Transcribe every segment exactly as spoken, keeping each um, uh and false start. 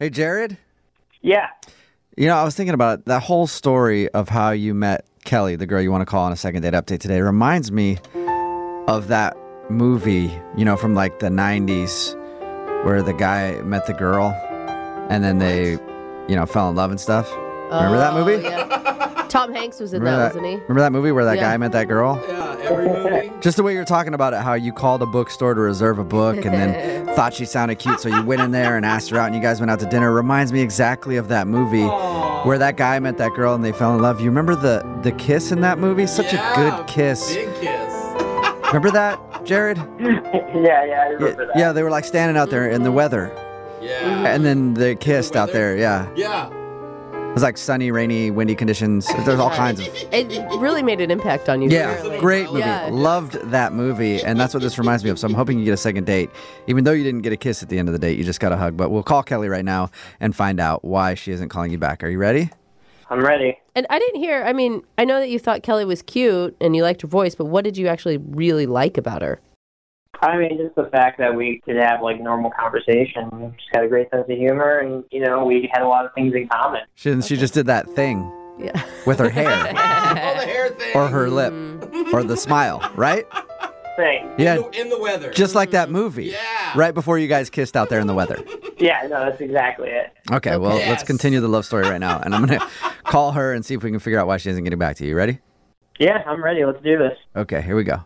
Hey, Jared? Yeah. You know, I was thinking about it. That whole story of how you met Kelly, the girl you want to call on a second date update today, reminds me of that movie, you know, from like the nineties where the guy met the girl and then they, you know, fell in love and stuff. Remember that movie? Yeah. Tom Hanks was in Remember that, that, wasn't he? Remember that movie where that Yeah. guy met that girl? Yeah, every movie. Just the way you're talking about it, how you called a bookstore to reserve a book and then thought she sounded cute, so you went in there and asked her out and you guys went out to dinner. Reminds me exactly of that movie Aww. where that guy met that girl and they fell in love. You remember the, the kiss in that movie? Such Yeah, a good kiss. Big kiss. Remember that, Jared? yeah, yeah, I Yeah, remember that. yeah, they were like standing out there in the weather Yeah. and then they kissed out there. Yeah. Yeah. It was like sunny, rainy, windy conditions. There's all kinds of... It really made an impact on you. Yeah, Really. great movie. Yeah. Loved that movie, and that's what this reminds me of. So I'm hoping you get a second date. Even though you didn't get a kiss at the end of the date, you just got a hug. But we'll call Kelly right now and find out why she isn't calling you back. Are you ready? I'm ready. And I didn't hear, I mean, I know that you thought Kelly was cute and you liked her voice, but what did you actually really like about her? I mean, just the fact that we could have, like, normal conversation. We just had a great sense of humor, and, you know, we had a lot of things in common. She, she just did that thing Yeah. with her hair Oh, the hair thing. or her lip or the smile, right? Thing. Yeah, In the, in the weather. just like that movie. Yeah. Right before you guys kissed out there in the weather. Yeah, no, that's exactly it. Okay, well, Yes. let's continue the love story right now. And I'm going to call her and see if we can figure out why she isn't getting back to you. You ready? Yeah, I'm ready. Let's do this. Okay, here we go.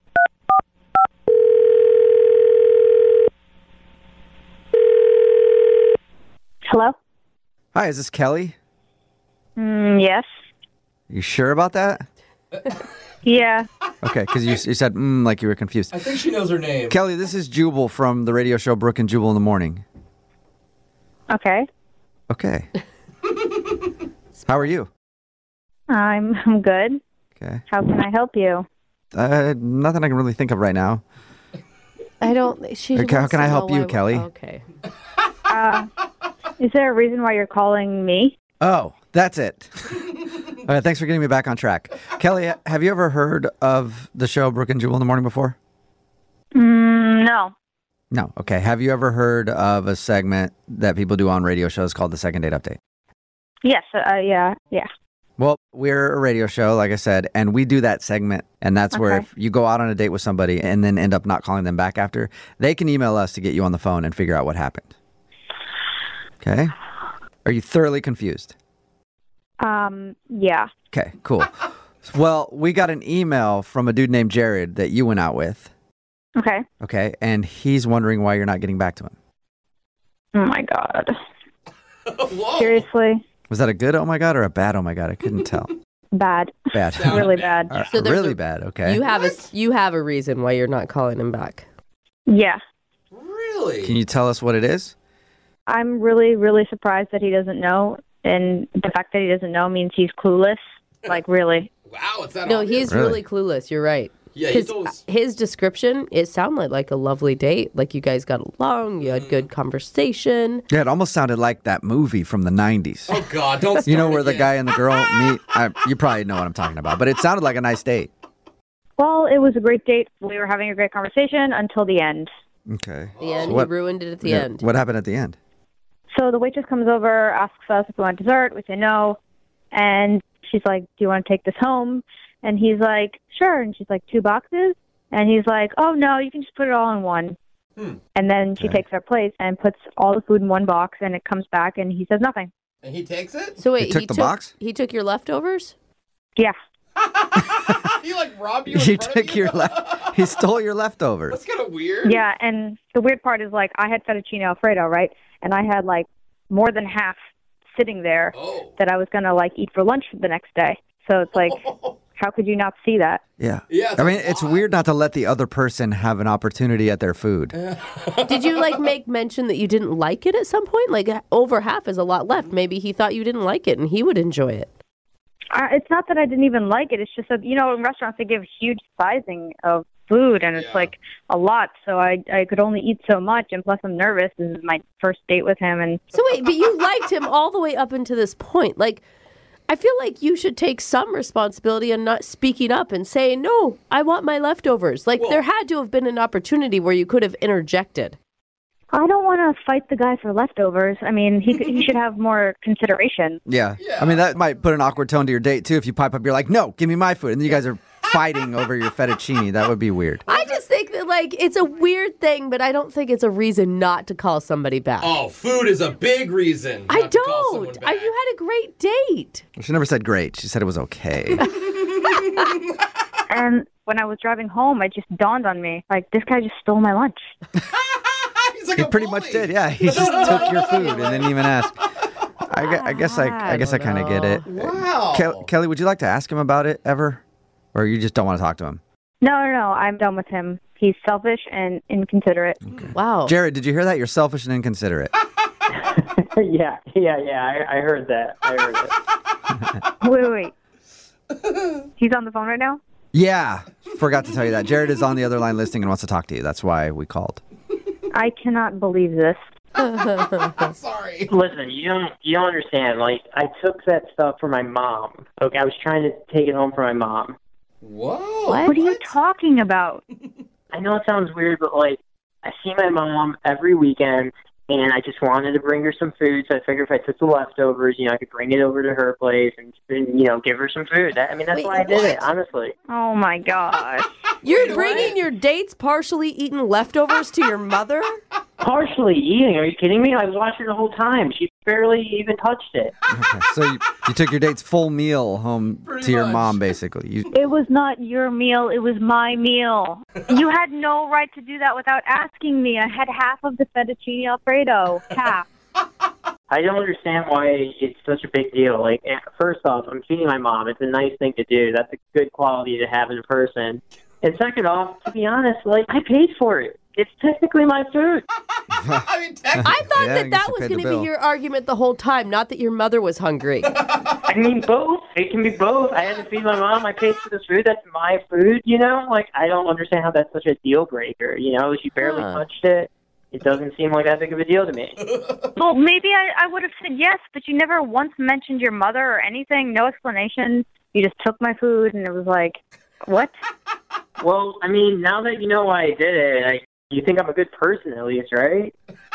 Hello? Hi, is this Kelly? Mm, yes. You sure about that? Yeah. Okay, because you, you said, mm, like you were confused. I think she knows her name. Kelly, this is Jubal from the radio show Brooke and Jubal in the Morning. Okay. Okay. How are you? I'm I'm good. Okay. How can I help you? Uh, nothing I can really think of right now. I don't, she Okay, how wants can to I help know you, why- Kelly? Okay. Uh, is there a reason why you're calling me? Oh, that's it. All right, thanks for getting me back on track. Kelly, have you ever heard of the show Brooke and Jubal in the Morning before? Mm, no. No. Okay. Have you ever heard of a segment that people do on radio shows called the Second Date Update? Yes. Uh, yeah. Yeah. Well, we're a radio show, like I said, and we do that segment. And that's where Okay. if you go out on a date with somebody and then end up not calling them back after, they can email us to get you on the phone and figure out what happened. Okay? Are you thoroughly confused? Um. Yeah. Okay, cool. Well, we got an email from a dude named Jared that you went out with. Okay. Okay, and he's wondering why you're not getting back to him. Oh my God. Whoa. Seriously. Was that a good oh my God or a bad oh my God? I couldn't tell. Bad. Bad. Really bad. All right, So there's really a- bad, okay. You have a you have a reason why you're not calling him back. Yeah. Really? Can you tell us what it is? I'm really, really surprised that he doesn't know, and the fact that he doesn't know means he's clueless. Like, really. Wow, it's that No, obvious? he's Really? really clueless. You're right. Yeah, he Because told us. his description, it sounded like a lovely date. Like you guys got along, you had good conversation. Yeah, it almost sounded like that movie from the nineties. Oh, God, don't You know start where the again. guy and the girl meet? I, you probably know what I'm talking about, but it sounded like a nice date. Well, it was a great date. We were having a great conversation until the end. Okay. The end, what- he ruined it at the Yeah, end. What happened at the end? So the waitress comes over, asks us if we want dessert. We say no. And she's like, do you want to take this home? And he's like, sure. And she's like, two boxes? And he's like, oh, no, you can just put it all in one. Hmm. And then she Okay. takes our plate and puts all the food in one box, and it comes back, and he says nothing. And he takes it? So wait, He took he the took box? He took your leftovers? Yeah. he, like, robbed you in He front of took you? your left. He stole your leftovers. That's kind of weird. Yeah, and the weird part is, like, I had fettuccine Alfredo, right? And I had, like, more than half sitting there Oh. that I was going to, like, eat for lunch the next day. So it's like, how could you not see that? Yeah. Yeah, it's I mean, a it's lot. weird not to let the other person have an opportunity at their food. Did you like make mention that you didn't like it at some point? Like over half is a lot left. Maybe he thought you didn't like it and he would enjoy it. Uh, it's not that I didn't even like it. It's just that, you know, in restaurants they give huge sizing of food, and it's Yeah. like a lot. So I I could only eat so much, and plus I'm nervous. This is my first date with him, and So wait, but you liked him all the way up until this point. Like, I feel like you should take some responsibility and not speaking up and saying, no, I want my leftovers. Like, Well- there had to have been an opportunity where you could have interjected. I don't want to fight the guy for leftovers. I mean, he he should have more consideration. Yeah. Yeah. I mean, that might put an awkward tone to your date, too. If you pipe up, you're like, no, give me my food. And then you guys are fighting over your fettuccine. That would be weird. I just think that, like, it's a weird thing, but I don't think it's a reason not to call somebody back. Oh, food is a big reason. I not to call someone don't. back. I, you had a great date. She never said great. She said it was okay. And when I was driving home, it just dawned on me, like, this guy just stole my lunch. He's like He a pretty bully. much did, yeah. He just took your food and didn't even ask. I, gue- I guess I, I guess I kind of get it. Wow. Ke- Kelly, would you like to ask him about it ever? Or you just don't want to talk to him? No, no, no, I'm done with him. He's selfish and inconsiderate. Wow. Jared, did you hear that? You're selfish and inconsiderate. yeah, yeah, yeah. I, I heard that. I heard it. Wait, wait, wait. He's on the phone right now? Yeah, forgot to tell you that. Jared is on the other line listening and wants to talk to you. That's why we called. I cannot believe this. Sorry. Listen, you don't you don't understand. Like, I took that stuff for my mom. Okay, I was trying to take it home for my mom. Whoa. What? What are you talking about? I know it sounds weird, but like, I see my mom every weekend, and I just wanted to bring her some food. So I figured if I took the leftovers, you know, I could bring it over to her place and, and you know, give her some food. That, I mean, that's Wait, why I did what? it, honestly. Oh, my gosh. You're Wait, bringing what? your dates partially eaten leftovers to your mother? Partially eating? Are you kidding me? I was watching the whole time. She barely even touched it. Okay, so you, you took your date's full meal home Pretty to your much. mom, basically. You, It was not your meal. It was my meal. You had no right to do that without asking me. I had half of the fettuccine Alfredo. Half. I don't understand why it's such a big deal. Like, eh, first off, I'm feeding my mom. It's a nice thing to do. That's a good quality to have in a person. And second off, to be honest, like, I paid for it. It's technically my food. I mean, technically. I thought Yeah, I that guess that you was paid going the to be bill. your argument the whole time, not that your mother was hungry. I mean, both. It can be both. I had to feed my mom. I paid for this food. That's my food, you know? Like, I don't understand how that's such a deal breaker, you know? She barely Huh. touched it. It doesn't seem like that big of a deal to me. Well, maybe I, I would have said yes, but you never once mentioned your mother or anything. No explanation. You just took my food, and it was like, what? Well, I mean, now that you know why I did it, I, you think I'm a good person at least, right?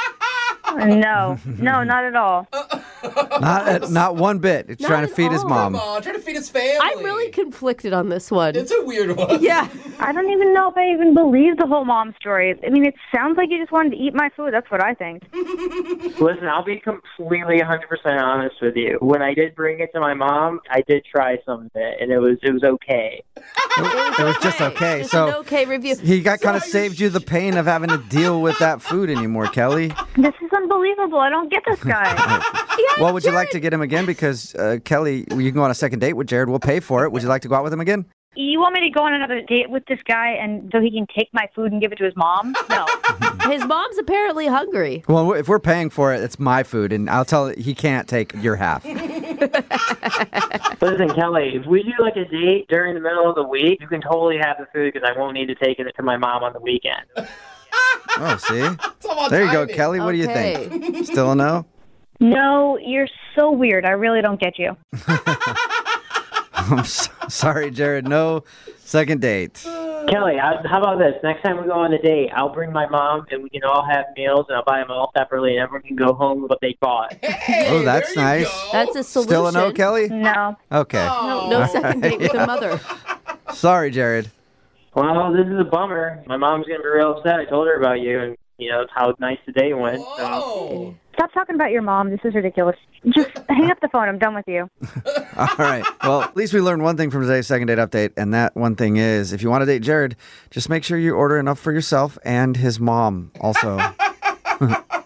No, no, not at all. not uh, not one bit. It's Not trying to at feed his all. mom. Come on, trying to feed his family. I'm really conflicted on this one. It's a weird one. Yeah. I don't even know if I even believe the whole mom story. I mean, it sounds like you just wanted to eat my food. That's what I think. Listen, I'll be completely one hundred percent honest with you. When I did bring it to my mom, I did try some of it, and it was it was okay. It was just okay. Just So an okay review. he got kind of saved you the pain of having to deal with that food anymore, Kelly. This is unbelievable. I don't get this guy. Yeah, Well, would you like Jared- to get him again? Because uh, Kelly, you can go on a second date with Jared. We'll pay for it. Would you like to go out with him again? You want me to go on another date with this guy and so he can take my food and give it to his mom? No. His mom's apparently hungry. Well, if we're paying for it, it's my food, and I'll tell he can't take your half. Listen, Kelly, if we do like a date during the middle of the week, you can totally have the food because I won't need to take it to my mom on the weekend. Oh, see? It's all about There you go, timing. Kelly. What do you think? Still a no? No, you're so weird. I really don't get you. I'm so, sorry, Jared. No second date. Kelly, I, how about this? Next time we go on a date, I'll bring my mom and we can all have meals and I'll buy them all separately and everyone can go home with what they bought. Hey, Oh, that's there you nice. go. That's a solution. Still a no, Kelly? No. Okay. No, no second date with the mother. Sorry, Jared. Well, this is a bummer. My mom's going to be real upset. I told her about you and, you know, how nice the day went. So. Whoa. Stop talking about your mom. This is ridiculous. Just hang up the phone. I'm done with you. All right. Well, at least we learned one thing from today's second date update, and that one thing is if you want to date Jared, just make sure you order enough for yourself and his mom also.